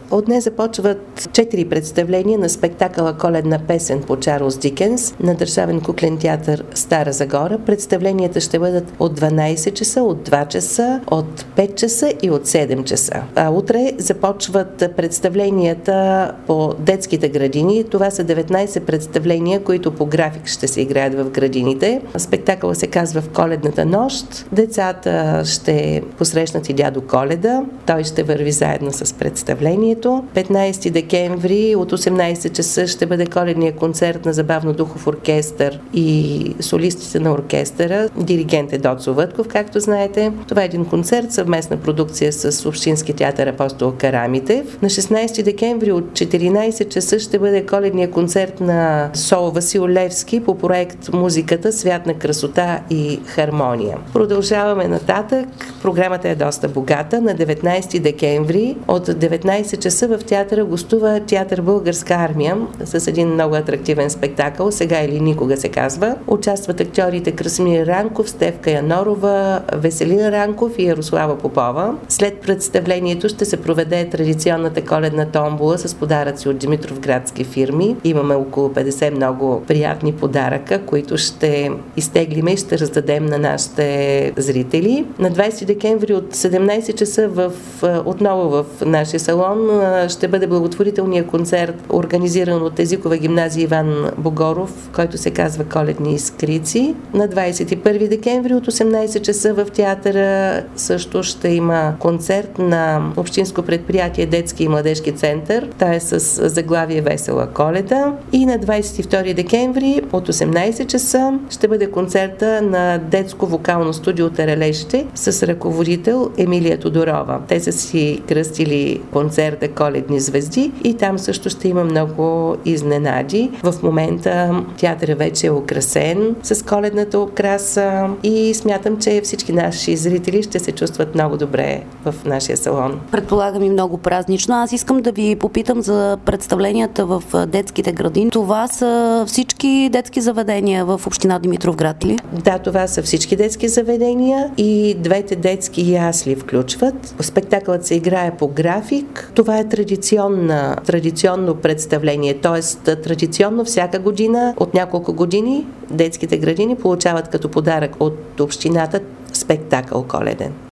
От днес започват 4 представления на спектакъла "Коледна песен" по Чарлз Дикенс на Държавен куклен театър Стара Загора. Представленията ще бъдат от 12 часа, от 2 часа, от 5 часа и от 7 часа. А утре започват представленията по детските градини. Това са 19 представления, които по график ще се играят в градините. Спектакълът се казва "В коледната нощ". Децата ще посрещнат и дядо Коледа. Той ще върви заедно с представлението. 15 декември от 18 часа ще бъде коледния концерт на Забавно-духов оркестър и солистите на оркестъра. Диригент е Доцо Вътков, както знаете. Това е един концерт, съвместна продукция с Общински театър Апостол Карамитев. На 16 декември от 14 часа ще бъде коледния концерт на СОУ Васил Левски по проект "Музиката, свят на красота и хармония". Продължаваме нататък. Програмата е доста богата. На 19 декември от 19 часа в театъра гостува театър "Българска армия" с един много атрактивен спектакъл "Сега или никога" се казва. Участват актьорите Красимир Ранков, Стефка Янорова, Веселин Ранков и Ярослава Попова. След представлението ще се проведе традиционната коледна томбола с подаръци от димитровградски фирми. Имаме около 50 много приятни подаръка, които ще изтеглиме и ще раздадем на нашите зрители. На 20 декември от 17 часа отново в нашия салон ще бъде благотворителния концерт, организиран от езикова гимназия "Иван Богоров", който се казва "Коледни искрици". На 21 декември от 18 часа в театъра също ще има концерт на Общинско предприятие "Детски и младежки център". Та е с заглавие "Весела Коледа". И на 22 декември от 18 часа ще бъде концерта на детско вокално студио "Таралежите" с ръководител Емилия Тодорова. Те са си кръстили концерта "Коледни звезди" и там също ще има много изненади. В момента театърът вече е украсен с коледната украса и смятам, че всички наши зрители ще се чувстват много добре в нашия салон. Предполагам и много празнично. Аз искам да ви попитам за представленията в детските градини. Това са всички детски заведения в община Димитровград ли? Да, това са всички детски заведения и двете детски ясли включват. Спектакълът се играе по график. Това е традиционно представление, т.е. традиционно всяка година, от няколко години, детските градини получават като подарък от общината спектакъл коледен.